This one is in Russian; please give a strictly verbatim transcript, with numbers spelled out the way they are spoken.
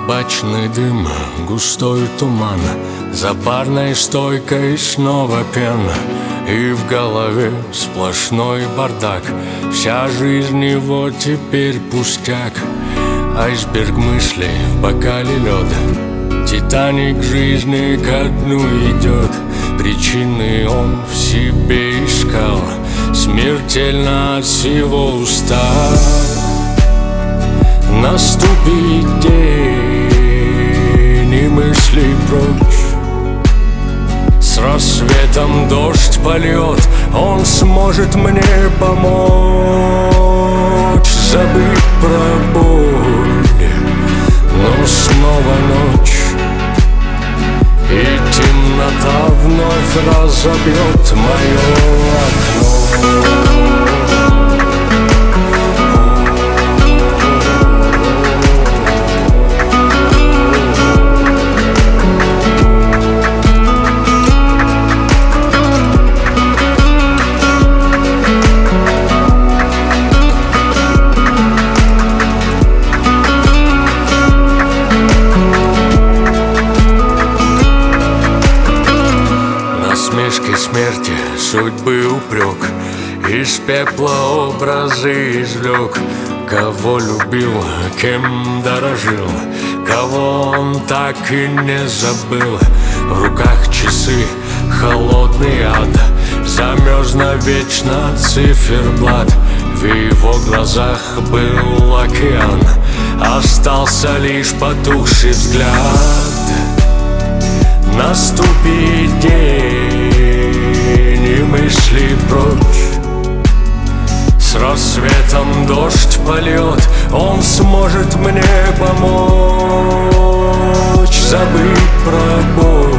Табачный дым, густой туман, за барной стойкой снова пена. И в голове сплошной бардак, вся жизнь его теперь пустяк. Айсберг мыслей в бокале лёда, Титаник жизни ко дну идет. Причины он в себе искал, смертельно от всего устал. Наступит день, и мысли прочь. С рассветом дождь польет, он сможет мне помочь забыть про боль. Но снова ночь, и темнота вновь разобьет мое окно. Насмешки смерти, судьбы упрек, из пепла образы извлек. Кого любил, кем дорожил, кого он так и не забыл. В руках часы, холодный ад, замерз навечно циферблат. В его глазах был океан, остался лишь потухший взгляд. Наступит день, и мысли прочь. С рассветом дождь польет, он сможет мне помочь забыть про боль.